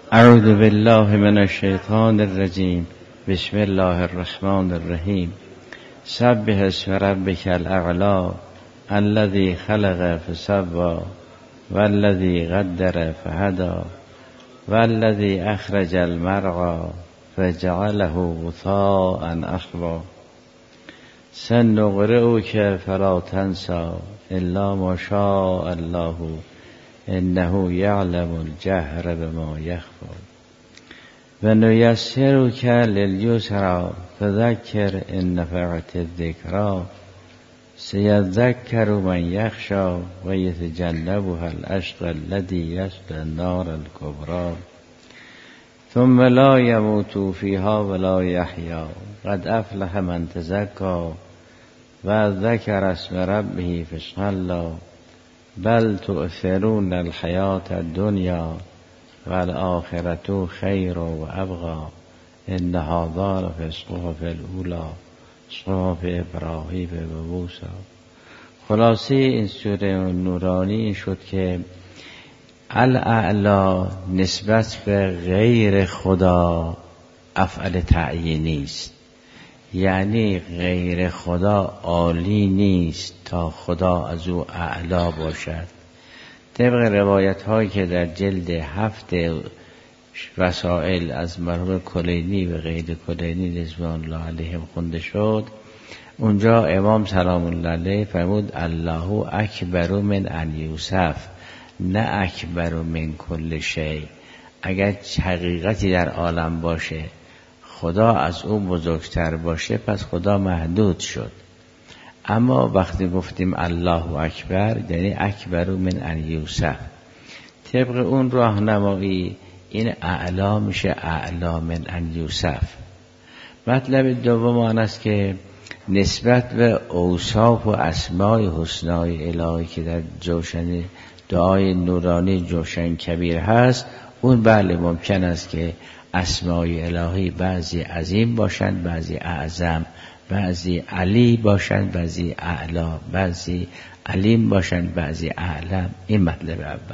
اعوذ بالله من الشیطان الرجیم. بسم الله الرحمن الرحیم. سبح اسم ربک الاعلی الذی خلق فسوی والذی قدر فهدی والذی اخرج المرعی فجعله غثاء احوی. سنقرئک فلا تنسی الا ما شاء الله انه یعلم الجهر بما یخفی و نیسرک للیسری فذکر ان نفعت الذکری سیذکر من یخشی و یتجنبها الاشقی الذی یصلی النار الکبری ثم لا یموت فیها ولا یحیی قد افلح من تزکی و ذکر اسم ربه فصلی بل تؤثرون الحیات الدنیا والآخرة خیر و ابقی ان هذا لفی الصحف الاولی صحف ابراهیم و موسی. خلاصه این سوره نورانی این شد که الاعلی نسبت به غیر خدا افعل تعیینی است، یعنی غیر خدا عالی نیست تا خدا از او اعلا باشد. طبق روایت هایی که در جلد 7 وسائل از مرحوم کلینی و غیر کلینی رضوان الله علیهم خونده شد، اونجا امام سلام الله علیه فرمود الله اکبر من ان یوصف، نه اکبر من کل شیء. اگر حقیقتی در عالم باشه خدا از او بزرگتر باشه پس خدا محدود شد. اما وقتی گفتیم الله اکبر یعنی اکبر من ان یوصف، طبق اون راهنمایی این اعلا میشه اعلا من ان یوصف. مطلب دوم آن است که نسبت به اوصاف و اسمای حسنای الهی که در جوشن دعای نورانی جوشن کبیر هست، اون بله ممکن است که اسمای الهی بعضی عظیم باشند، بعضی اعظم، بعضی علی باشند، بعضی اعلا، بعضی علیم باشند، بعضی اعلم. این مطلب اول.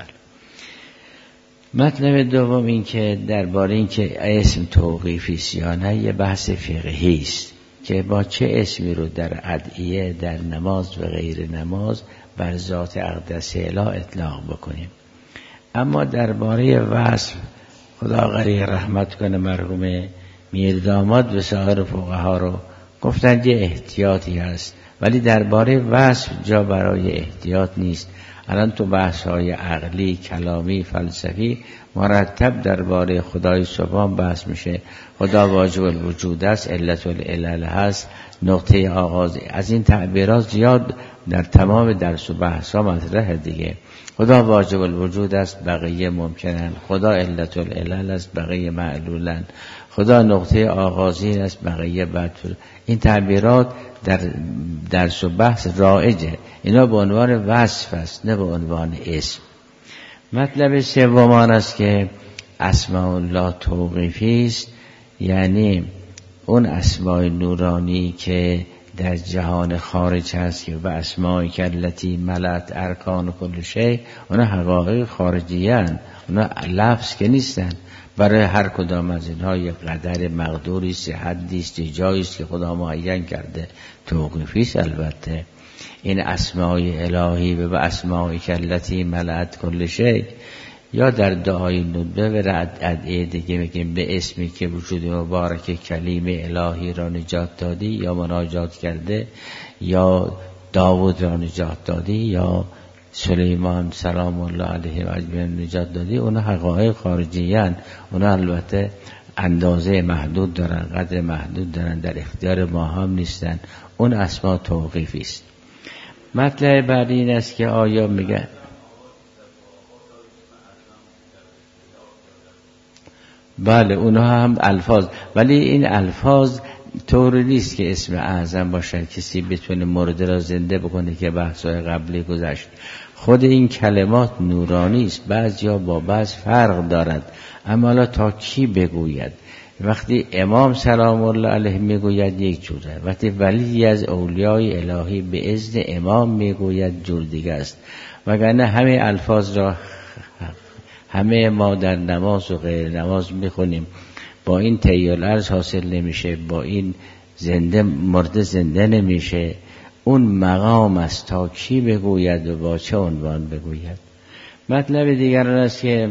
مطلب دوم این که درباره این که اسم توقیفی است یا نه یه بحث فقهی است که با چه اسمی رو در ادعیه، در نماز و غیر نماز بر ذات اقدس اله اطلاق بکنیم. اما درباره وصف خدا غریق رحمت کنه مرحوم میرداماد و سایر فقها رو گفتن یه احتیاطی هست، ولی درباره وصف جا برای احتیاط نیست. الان تو بحث‌های عقلی، کلامی، فلسفی مرتب درباره خدای سبحان بحث میشه. خدا واجب الوجود است، علت العلل هست، نقطه آغاز. از این تعبیرات زیاد در تمام درس و بحث‌ها مطرحه دیگه. خدا واجب الوجود است، بقیه ممکنن. خدا علت العلل است، بقیه معلولن. خدا نقطه آغازین است، بقیه بدفل. این تعبیرات در درس و بحث رایجه. اینا به عنوان وصف است، نه به عنوان اسم. مطلب سوم آن است که اسماء الله توقیفی است، یعنی اون اسماء نورانی که در جهان خارج هست که و اسماء کلتی ملت ارکان کل شیء، اونا حقایق خارجی هستند، اونا لفظ که نیستن. برای هر کدام از اینها یک قدر مقدوری است، حدی است، جایی است که خدا معین کرده. توقیفی است. البته این اسماء الهی و اسماء کلتی ملت کل شیء، یا در دعای ندبه و ادعیه دیگه میگیم به اسمی که وجود مبارک کلیم الهی را نجات دادی، یا مناجات کرده، یا داود را نجات دادی، یا سلیمان سلام الله علیه و اجمعین نجات دادی. اونا حقایق خارجی هستند. اونا البته اندازه محدود دارن، قدر محدود دارن، در اختیار ما هم نیستن. اون اسما توقیفی است. مطلب بعدی این است که آیا میگه بله اونها هم الفاظ، ولی این الفاظ طوری نیست که اسم اعظم باشه کسی بتونه مرده را زنده بکنه که بحث‌های قبلی گذشت. خود این کلمات نورانی است، بعضیا با بعض فرق دارد. اما حالا تا کی بگوید؟ وقتی امام سلام الله علیه میگوید یک جوره، وقتی ولی از اولیای الهی به اذن امام میگوید جور دیگه است. وگرنه همه الفاظ را همه ما در نماز و غیر نماز میخونیم، با این طی الارض حاصل نمیشه، با این زنده مرده زنده نمیشه. اون مقام است تا کی بگوید و با چه عنوان بگوید. مطلب دیگر است که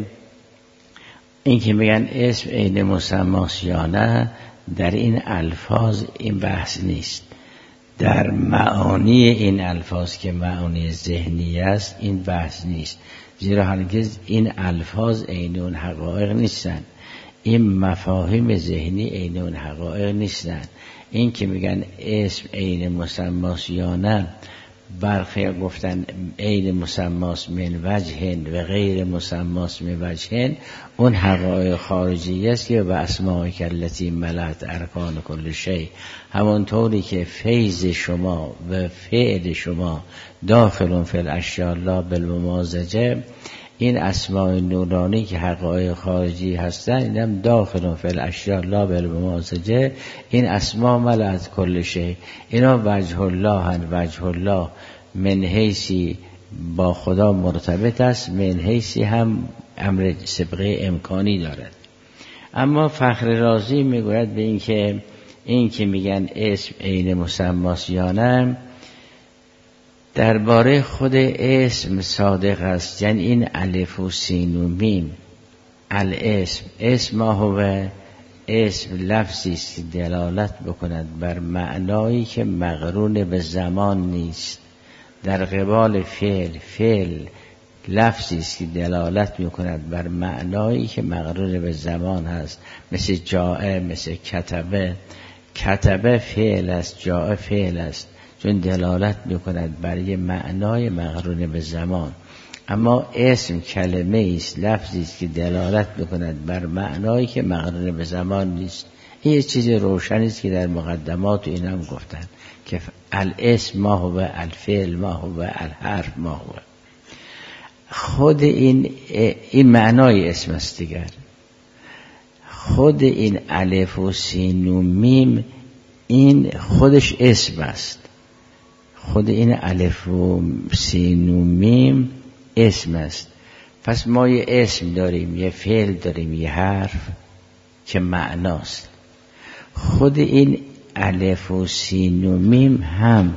این که میگن اسم عین مسماست یا نه، در این الفاظ این بحث نیست. در معانی این الفاظ که معانی ذهنی است این بحث نیست، زیرا هرگز این الفاظ عین اون حقایق نیستن، این مفاهیم ذهنی عین اون حقایق نیستن. این که میگن اسم عین مسماست یا نه، برخی گفتن عین مسماست من وجه و غیر مسماست من وجه، اون حقایق خارجی است که به اسماء کلتی ملأت ارکان کل شیء، همانطوری که فیض شما و فعل شما داخل فی الاشیاء لا بالممازجه، این اسماء نورانی که حقایق خارجی هستن اینم داخل فی الاشیاء لا بالممازجه، این اسماء ملأت کل شیء، اینا وجه الله هن. وجه الله من حیثی با خدا مرتبط است، من حیثی هم امر سبقه امکانی دارد. اما فخر رازی میگوید به این که میگن اسم عین مسماست یا نه، درباره خود اسم صادق است. یعنی این الف و سین و میم الاسم، اسم ما هو، اسم لفظی است که دلالت بکند بر معنایی که مقرون به زمان نیست. در قبال فعل لفظی است که دلالت میکند بر معنایی که مقرون به زمان هست، مثل جاء، مثل کتبه فعل است، جاء فعل است، چون دلالت میکند بر یه معنای مقرون به زمان. اما اسم کلمه است، لفظی است که دلالت میکند بر معنایی که مقرون به زمان نیست. این یه چیز روشنی است که در مقدمات این هم گفتن که الاسم ما هو، الفعل ما هو، الحرف ما هو. خود این معنای اسم است دیگر. خود این الف و سین و میم این خودش اسم است. خود این الف و سین و میم اسم است. پس ما یه اسم داریم، یه فعل داریم، یه حرف که معناست. خود این الف و سین و میم هم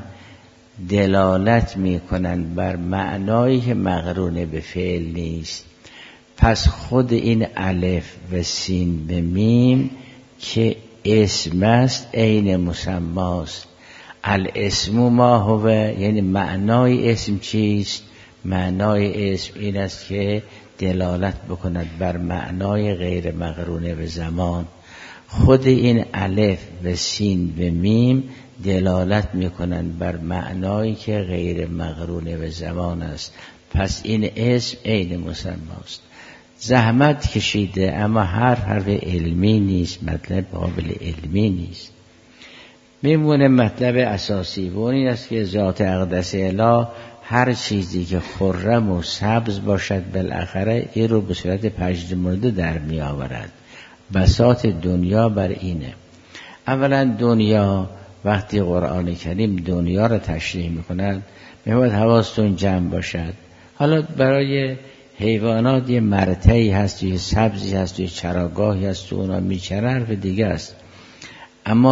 دلالت میکنند بر معنایی که مقرون به فعل نیست. پس خود این الف و سین و میم که اسم است عین مسماست. الاسم ما هو، یعنی معنای اسم چیست؟ معنای اسم این است که دلالت بکند بر معنای غیر مقرون به زمان. خود این الف و سین و میم دلالت میکنند بر معنایی که غیر مقرون به زمان است. پس این اسم عین مسماست. زحمت کشیده، اما حرف علمی نیست، مطلب قابل علمی نیست. میمونه مطلب اساسی و این است که ذات اقدس اله هر چیزی که خرم و سبز باشد بالاخره این رو به صورت پژمرده در می آورد. بساط دنیا بر اینه. اولا دنیا، وقتی قرآن کریم دنیا رو تشریح میکنند میگوید حواستون جمع باشد. حالا برای حیوانات یه مرتعی هست، یه سبزی هست، یه چراگاهی هست، اونا میچرن، حرف دیگه است. اما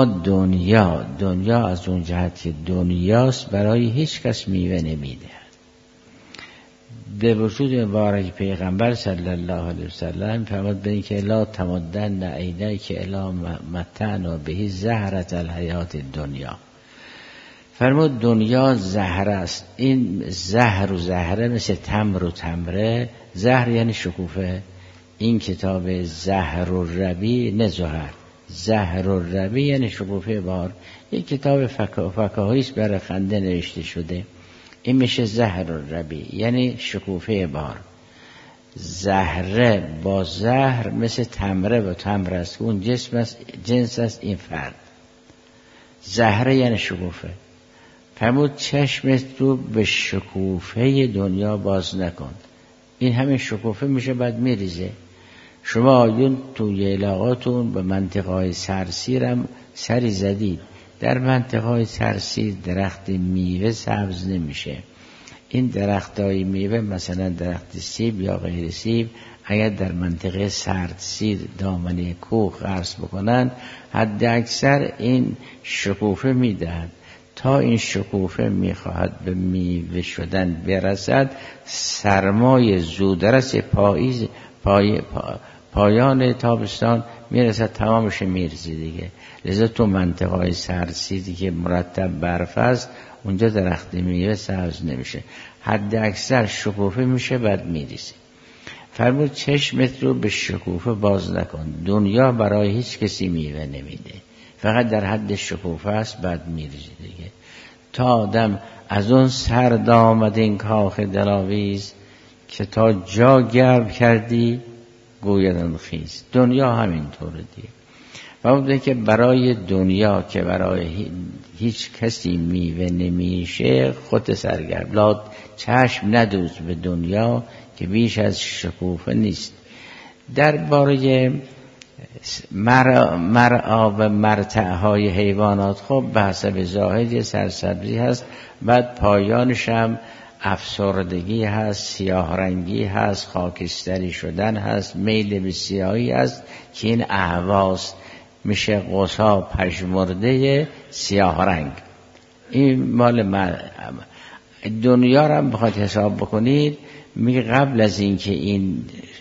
دنیا از اون جهت که دنیاست برای هیچ کس میوه نمیده. به وجود مبارک پیغمبر صلی الله علیه وسلم فرمود به این که لا تمدن عینیک الی متعنا به زهرة الحیات دنیا. فرمود دنیا زهره است. این زهر و زهره مثل تمر و تمره. زهر یعنی شکوفه. این کتاب زهر و ربی نه زهر، زهر و ربی یعنی شکوفه بار. این کتاب فکاهیست برای خنده نوشته شده. این میشه زهر و ربی یعنی شکوفه بار. زهره با زهر مثل تمره با تمر است، اون جنس است، این فرد. زهره یعنی شکوفه. فرمود چشمت رو به شکوفه دنیا باز نکن. این همین شکوفه میشه بعد میریزه. شما آیون توی علاقاتون به منطقه سرسیرم سری زدید. در منطقه سرسیر درخت میوه سبز نمیشه. این درخت های میوه مثلا درخت سیب یا غیر سیب اگر در منطقه سردسیر دامنه کوه غرس بکنن، حد اکثر این شکوفه میدهد. تا این شکوفه میخواهد به میوه شدن برسد، سرمای زودرس پایان تابستان میرسد، تمامش میرزه دیگه. لذا تو منطقه سردسیری که مرتب برف است، اونجا درخت میوه سبز نمیشه، حد اکثر شکوفه میشه بعد میریزه. فرمود چشمت رو به شکوفه باز نکن. دنیا برای هیچ کسی میوه نمیده، فقط در حد شکوفه است، بعد میریزه دیگه. تا آدم از اون سرد آمد این کاخ دلاویز، که تا جا گرم کردی گویدن خیز. دنیا همینطوره دیگه. و بوده که برای دنیا که برای هیچ کسی میوه نمیشه، خود سرگرم. لا چشم ندوز به دنیا که بیش از شکوفه نیست. درباره مرعا و مرتعهای حیوانات، خب به حسب زاهد سرسبزی هست، بعد پایانش هم افسردگی هست، سیاه رنگی هست، خاکستری شدن هست، میل به سیاهی هست که این اهواز میشه قصا پژمرده سیاه رنگ. این مال دنیا رو هم بخواید حساب بکنید، میگه قبل از اینکه این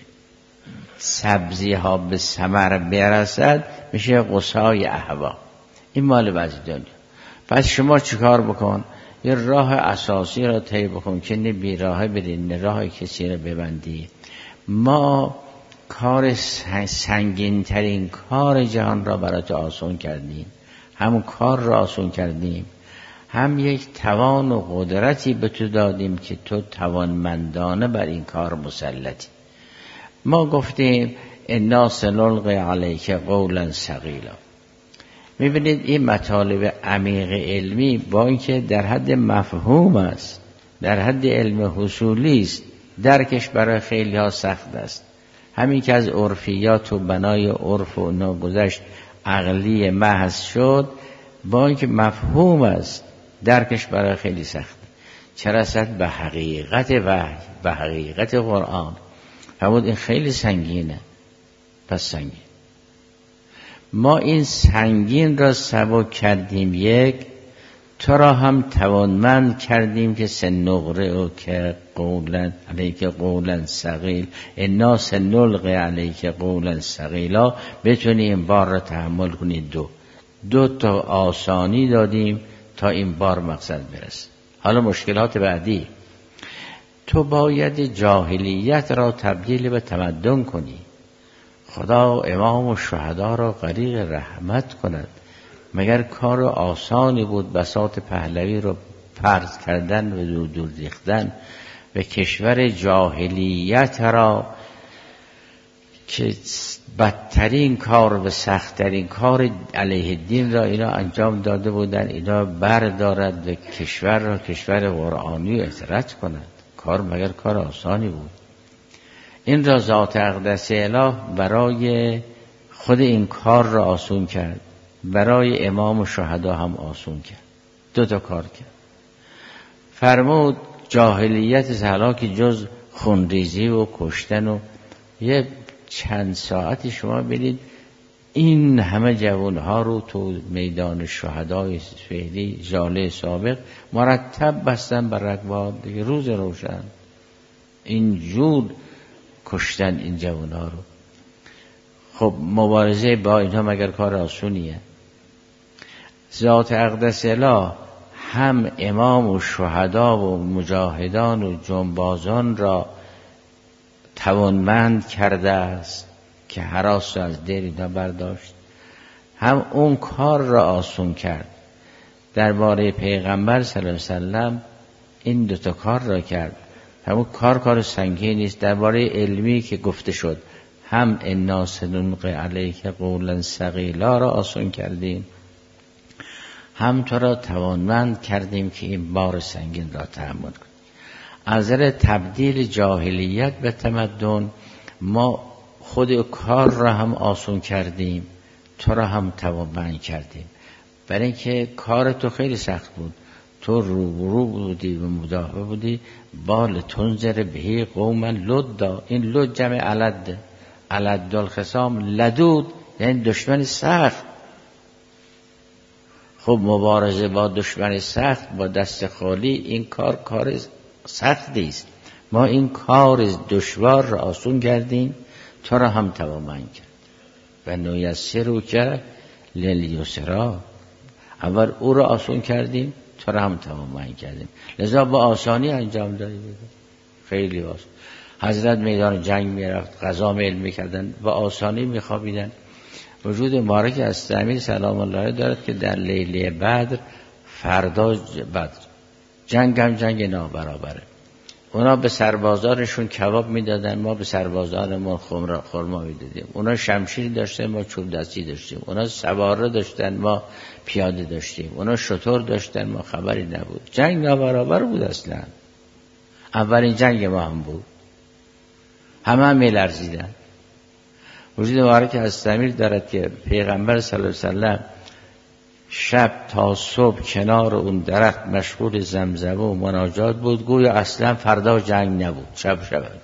سبزی ها به ثمر برسد میشه قصای اهوا. این مال بعضی دنیا. پس شما چیکار بکن؟ یه راه اساسی را طی بکن که نه بی راه بری، نه راه کسی را ببندی. ما کار سنگین ترین کار جهان را برات آسان کردیم، همون کار را آسان کردیم، هم یک توان و قدرتی به تو دادیم که تو توانمندانه بر این کار مسلطی. ما گفتیم انا سنلقی علیک قولا ثقیلا. میبینید این مطالب عمیق علمی با اینکه در حد مفهوم است، در حد علم حصولی است، درکش برای خیلی ها سخت است. همین که از عرفیات و بنای عرف و ناگذشت عقلی محض شد، با اینکه مفهوم است، درکش برای خیلی سخت. چه رسد به حقیقت وحی، به حقیقت قرآن. فرمود این خیلی سنگینه. پس سنگین، ما این سنگین را سبک کردیم، یک تو را هم توانمند کردیم که سنقرئ که قولا علیک قولا ثقیل، انا سنلقی علیک قولا ثقیلا، بتونی این بار را تحمل کنی. دو تا آسانی دادیم تا این بار مقصد برسه. حالا مشکلات بعدی، تو باید جاهلیت را تبدیل به تمدن کنی. خدا امام و شهدا را غریق رحمت کند. مگر کار آسانی بود بساط پهلوی رو فرض کردن و دور ریختن و کشور جاهلیت را که بدترین کار و سختترین کار علیه دین را اینا انجام داده بودن، اینا بردارد و کشور را کشور قرآنی اطرد کند؟ کار مگر کار آسانی بود؟ این را ذات اقدس اله برای خود این کار را آسون کرد، برای امام و شهدا هم آسون کرد. دو تا کار کرد. فرمود جاهلیت هلاکی جز خونریزی و کشتن و یه چند ساعتی شما ببینید این همه جوانها رو تو میدان شهدای فعلی ژاله سابق مرتب بستن بر رکبات دیگه، روز روشن اینجور کشتن این جوانها رو. خب مبارزه با اینها مگر کار آسونیه؟ ذات اقدس اله هم امام و شهدا و مجاهدان و جنبازان را توانمند کرده است که هراس از دل اینا برداشت، هم اون کار را آسون کرد. درباره پیغمبر صلی الله علیه وسلم این دو تا کار را کرد. همون کار سنگین نیست. درباره علمی که گفته شد، هم انا سنلقی علیک قولا ثقیلا را آسون کردیم، هم تو را توانمند کردیم که این بار سنگین را تحمل کنی. از نظر تبدیل جاهلیت به تمدن، ما خود کار را هم آسون کردیم، تو را هم توانمند کردیم. برای اینکه کار تو خیلی سخت بود، تو روبرو بودی و مدافع بودی. بال تنذر بهی قوما لدا، این لد جمع علد، علد الخصام، لدود یعنی دشمن سخت. خب مبارزه با دشمن سخت با دست خالی این کار سختی است. ما این کار دشوار را آسون کردیم، تو را هم توانمند کرد. و نیسرک للیسرا، اول او را آسون کردیم تو را هم توانمند کردیم، لذا با آسانی انجام دادیم. خیلی آسان. حضرت میدان جنگ میرفت، غذا میل میکردن، با آسانی میخوابیدن. وجود مبارک از امیر سلام الله علیه دارد که در لیله بدر، فردا بدر جنگ هم جنگ نابرابره. اونا به سربازانشون کباب میدادن، ما به سربازانمون خرما میدادیم. اونا شمشیر داشتن، ما چوب دستی داشتیم. اونا سواره داشتن، ما پیاده داشتیم. اونا شتر داشتن، ما خبری نبود. جنگ نابرابر بود اصلا. اولین جنگ ما هم بود. همه میلرزیدن. وجود مبارک از امیر دارد که پیغمبر صلی الله علیه وسلم شب تا صبح کنار اون درخت مشغول زمزمه و مناجات بود، گویا اصلا فردا جنگ نبود. شب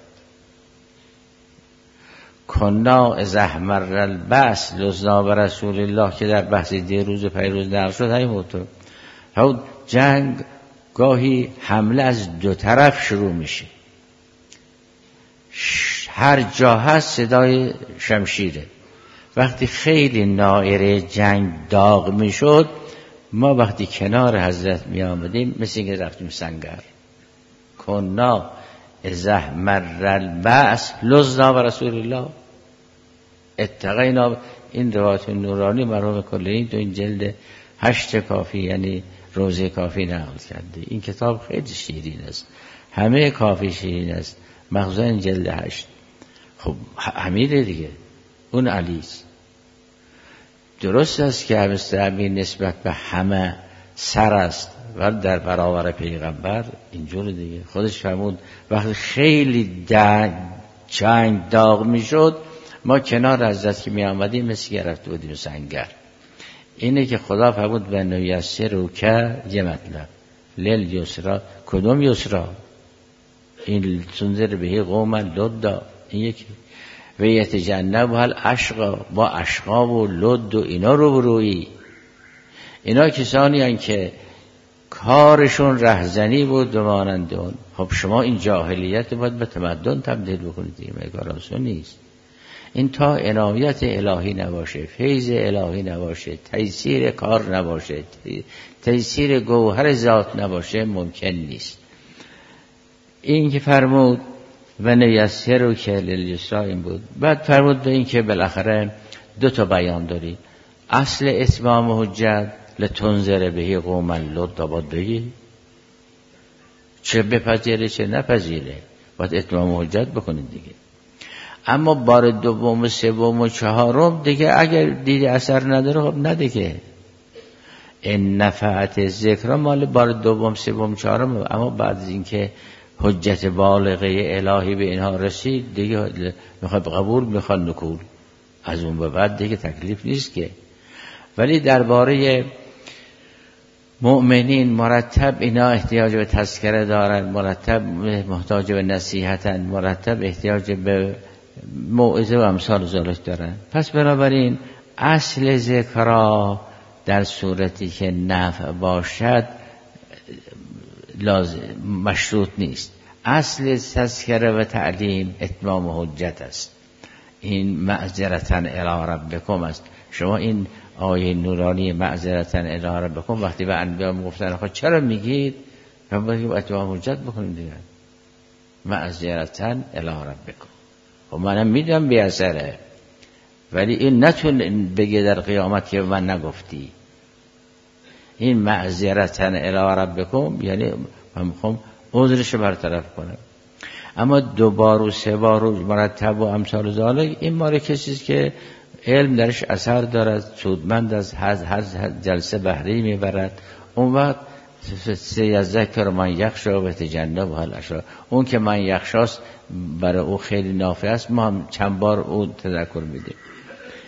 کنا اذا احمر البأس لزنا برسول الله که در بحث دیروز و پیروز نقل شد. همین جنگ گاهی حمله از دو طرف شروع میشه، هر جا هست صدای شمشیره. وقتی خیلی نائره جنگ داغ میشد، ما وقتی کنار حضرت می آمدیم مثل اینکه رفتیم سنگر. کنا اذا احمر البأس لزنا برسول الله اتقینا. این روایت نورانی مرحوم کلینی تو این جلد 8 کافی یعنی روزه کافی نقل کرده. این کتاب خیلی شیرین است، همه کافی شیرین است، مخصوصا جلد 8. خب امیره دیگه، اون علیست. درست است که امیر نسبت به همه سر است و در برابر پیغمبر اینجور دیگه. خودش فرمود وقتی خیلی جنگ داغ می شد، ما کنار حضرت که می آمدیم مثل گرفته بودیم سنگر. اینه که خدا فرمود به نیسرک، یه مطلب لیل یسرا. کدوم یسرا؟ این تنذر بهی قوما لدا، این یکی. و یتجنب هل اشقا، با اشقا و لد و اینا روبرویی. اینا کسانی هستند که کارشون رهزنی بود و مانند اون. خب شما این جاهلیت باید به تمدن تبدیل بکنید دیگه، مگر آسون نیست. این تا عنایت الهی نباشه، فیض الهی نباشه، تیسیر کار نباشه، تیسیر گوهر ذات نباشه، ممکن نیست. این که فرمود و نیسرک للیسرا این بود. بعد فرمود به این که بالاخره 2 بیان داری. اصل اتمام حجت لتنذر بهی قوما لدا، باید بگی چه بپذیره چه نپذیره، باید اتمام حجت بکنید دیگه. اما بار دوم و سوم و چهارم دیگه اگر دیدی اثر نداره، خب نده که. این نفعت ذکر مال بار دوم سوم چهارم. اما بعد از اینکه حجت بالغه الهی به اینها رسید دیگه میخواد قبول، میخواد نکول، از اون به بعد دیگه تکلیف نیست که. ولی درباره مؤمنین مرتب اینا احتیاج به تذکره دارن، مرتب محتاج به نصیحتن، مرتب احتیاج به موعظه و امثال ذالک دارن. پس بنابراین اصل ذکر در صورتی که نفع باشد لازم مشروط نیست. اصل تذکره و تعلیم اتمام حجت است. این معذرتاً الی ربکم است. شما این آیه نورانی معذرتاً الی ربکم وقتی به انبیا میگفتن خب چرا میگید؟ باید اتمام حجت بکنیم دیگه. معذرتاً الی ربکم. خب منم میدونم بی اثره، ولی این نتون بگه در قیامت که من نگفتی. این معذرتاً الی ربکم یعنی من میخوام عذرش برطرف کنم. اما 2 بار و 3 بار مرتب و امثال ذالک این مال کسی است که علم درش اثر دارد، سودمند از هر جلسه بهره میبرد. اون وقت سیذکر من یخشا و تجنب هل اشرار. اون که من یخشاست برای او خیلی نافع است، ما هم چند بار او تذکر میدیم.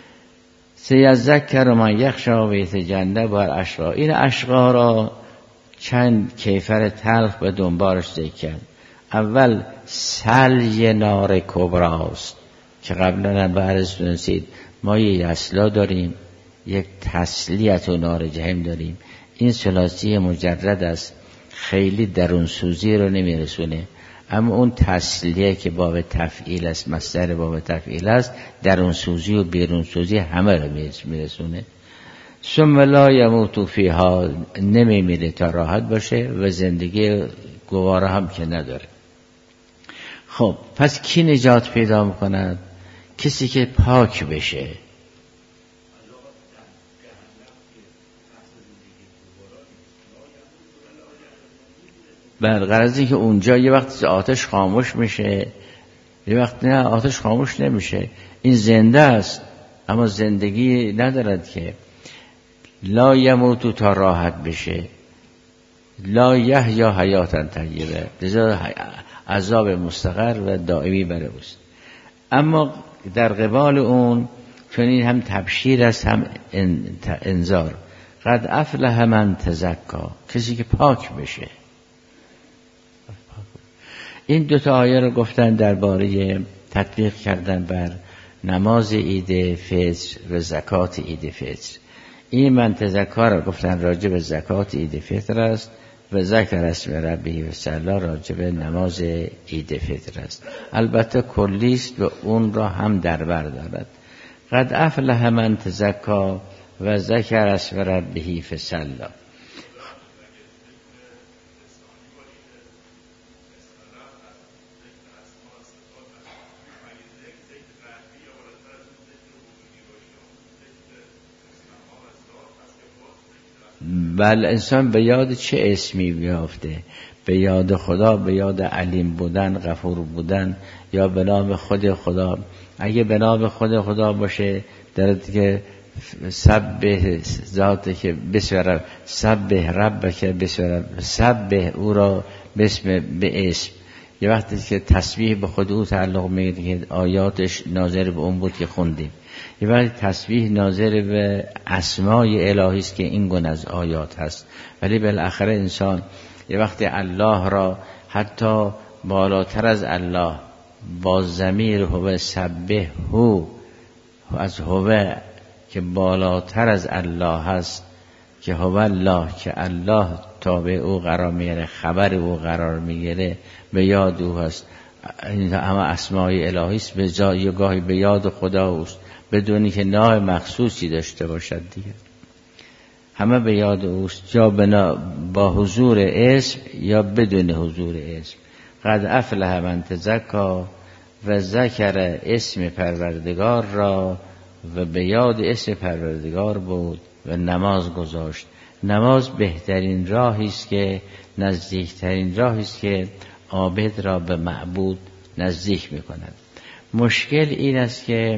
سیذکر من یخشا و تجنب هل اشرار. این اشقا را چند کیفر تلخ به دنبالش ذکر کرد. اول سلج نار کبراست که قبلا هم به عرض دونستید ما یه یسلا داریم، یک تسلیت و نار جهنم داریم. این ثلاثی مجرد است، خیلی درون سوزی رو نمیرسونه، اما اون تسلیه که باب تفعیل است، مصدر باب تفعیل است، درون سوزی و بیرون سوزی همه رو میرسونه. ثم لا یموت فیها، نمیمیره تا راحت باشه و زندگی گواره هم که نداره. خب پس کی نجات پیدا میکند؟ کسی که پاک بشه. غرض این که اونجا یه وقت آتش خاموش میشه، یه وقت نه آتش خاموش نمیشه. این زنده است اما زندگی ندارد که. لا یموتو تا راحت بشه، لا یحیا حیاتا طیبه، لذا عذاب مستقر و دائمی بر اوست. اما در قبال اون چون این هم تبشیر است هم انذار، قد افلح من تزکا، کسی که پاک بشه. این دوتا آیه رو گفتن درباره تطبیق کردن بر نماز عید فطر و زکات عید فطر. این من تزکا رو گفتن راجع به زکات عید فطر است و ذکر اسم ربی و صلی راجع به نماز عید فطر است. البته کلی است و اون را هم در بر دارد. قد افلح من تزکا و ذکر اسم ربی فصلی. بله انسان به یاد چه اسمی بیافته؟ به یاد خدا، به یاد علیم بودن، غفور بودن، یا به نام خود خدا. اگه به نام خود خدا باشه درد که سبح ذاته که بسم سبح ربک بسم سبح او را بسم به اسم. یه وقتی که تسبیح به خود او تعلق میگیره که آیاتش ناظر به اون بود که خوندیم. یه وقتی تسبیح ناظر به اسمای الهی است که این گونه از آیات هست. ولی بالاخره انسان یه وقتی الله را حتی بالاتر از الله با ضمیر هو سبح هو، از هو که بالاتر از الله هست که هو الله، که الله تابع او قرار میگیره، خبر او قرار میگیره، به یاد او هست. این همه اسمای الهی است، به جای گاهی به یاد خدا اوست بدونی که نام مخصوصی داشته باشد دیگه. همه به یاد اوست، یا با حضور اسم یا بدون حضور اسم. قد افلح من تزکا و ذکر اسم پروردگار را و به یاد اسم پروردگار بود و نماز گذاشت. نماز بهترین راهی است که نزدیکترین راهی است که عابد را به معبود نزدیک می‌کند. مشکل این است که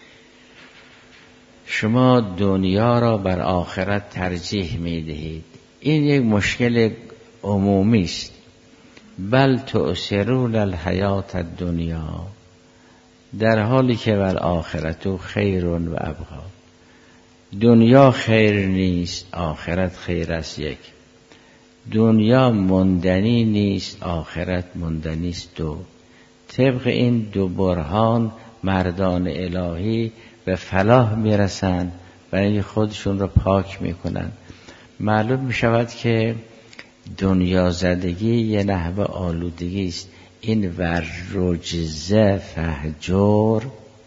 شما دنیا را بر آخرت ترجیح می‌دهید. این یک مشکل عمومی است. بل تؤثرون الحیات الدنیا، در حالی که بر آخرت خیر و ابقا. دنیا خیر نیست، آخرت خیر است. یک، دنیا مندنی نیست، آخرت مندنی است. دو، طبق این دو برهان مردان الهی به فلاح میرسند و این خودشون رو پاک میکنن. معلوم میشود که دنیا زدگی یه نحوه آلودگی است. این ورجزه فهجر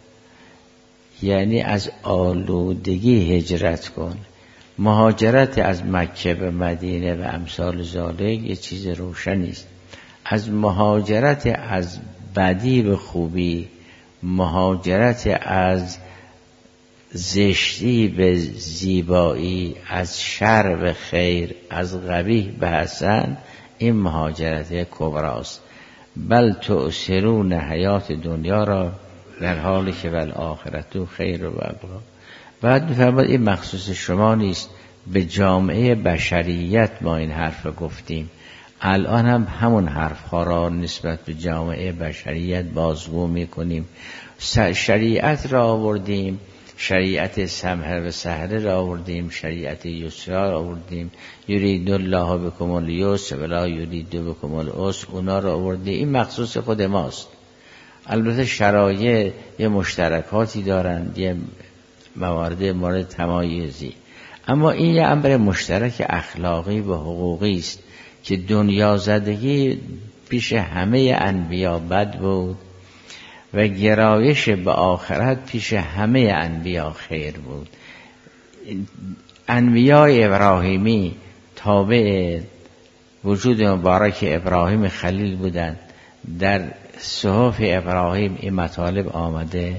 یعنی از آلودگی هجرت کن. مهاجرت از مکه به مدینه و امثال ذالک یه چیز روشنی است. از مهاجرت از بدی به خوبی، مهاجرت از زشتی به زیبایی، از شر به خیر، از قبیح به حسن، این مهاجرت کبراست. بل تؤثرون حیات دنیا را در حالی که والآخرت خیر و ابقا. بعد می‌فرماید این مخصوص شما نیست، به جامعه بشریت ما این حرف رو گفتیم. الان هم همون حرف‌ها را نسبت به جامعه بشریت بازگو می‌کنیم. شریعت را آوردیم، شریعت سمحه و سهره را آوردیم، شریعت یسرا را آوردیم، یرید الله بکم الیسر ولا یرید بکم العسر، اونا را آوردیم. این مخصوص خود ماست. البته شرایع یه مشترکاتی دارند، یه مورد تمایزی، اما این یه امر مشترک اخلاقی و حقوقی است که دنیا زدگی پیش همه انبیا بد بود و گرایش به آخرت پیش همه انبیا خیر بود. انبیای ابراهیمی تابع وجود مبارک ابراهیم خلیل بودند. در صحف ابراهیم این مطالب آمده.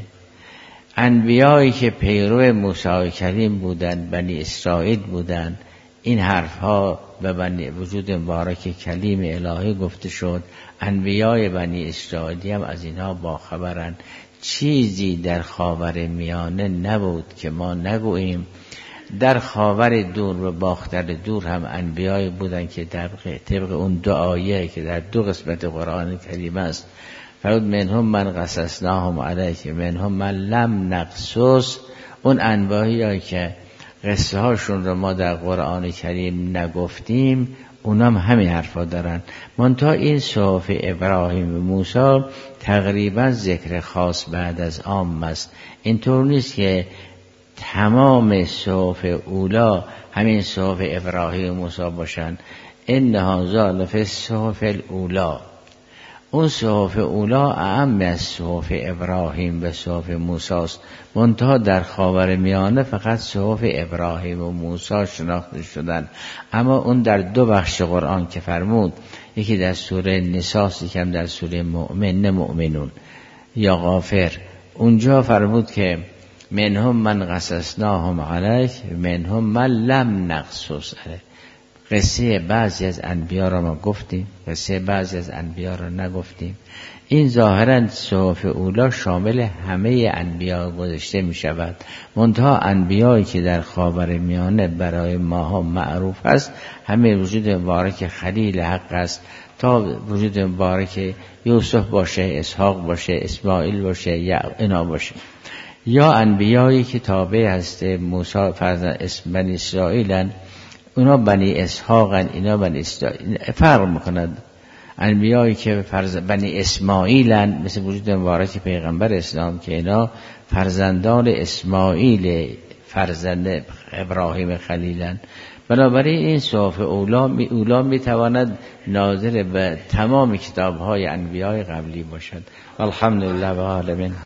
انبیایی که پیرو موسی کلیم بودند، بنی اسرائیل بودند، این حرفها به وجود مبارک کلیم الهی گفته شد. انبیای بنی اسرائیلی هم از اینها باخبرند. چیزی در خاور میانه نبود که ما نگوییم. در خاور دور و باختر دور هم انبیایی بودند که طبق اون دو آیه که در دو قسمت قرآن کریم است، فرمود منهم من قصصناهم علیک منهم من لم نقصص، اون انبیایی که قصه هاشون رو ما در قرآن کریم نگفتیم اونام همین حرفا دارن. منتها این صحف ابراهیم و موسی تقریبا ذکر خاص بعد از عام است. اینطور نیست که تمام صحف اولا همین صحف ابراهیم و موسی باشن. ان هذا لفی الصحف الاولا، اون صحف اولا اعم از صحف ابراهیم و صحف موسی است. منتها در خاور میانه فقط صحف ابراهیم و موسی شناخته شدن. اما اون در دو بخش قرآن که فرمود، یکی در سوره نساء، یکم در سوره مؤمنون یا غافر، اونجا فرمود که منهم من قصصناهم علیک منهم من لم نقصص علیک. قصه بعضی از انبیا را ما گفتیم، قصه بعضی از انبیا را نگفتیم. این ظاهراً صحف اولا شامل همه انبیا گذاشته می شود. منتها انبیایی که در خاور میانه برای ماها معروف است همه وجود مبارک خلیل حق است، تا وجود مبارک یوسف باشه، اسحاق باشه، اسماعیل باشه یا اینا باشه، یا انبیایی که تابع هست موسی فرزند بنی اسرائیلن، اونا بنی اسحاقن، اینا بنی اسرائیل. فرق میکند. انبیایی که بنی اسماعیلن مثل وجود مبارک پیغمبر اسلام که اینا فرزندان اسماعیل فرزند ابراهیم خلیلن. بنابراین این صحف اولا میتواند ناظر به تمام کتاب‌های انبیای قبلی باشد. الحمدلله و عالمین.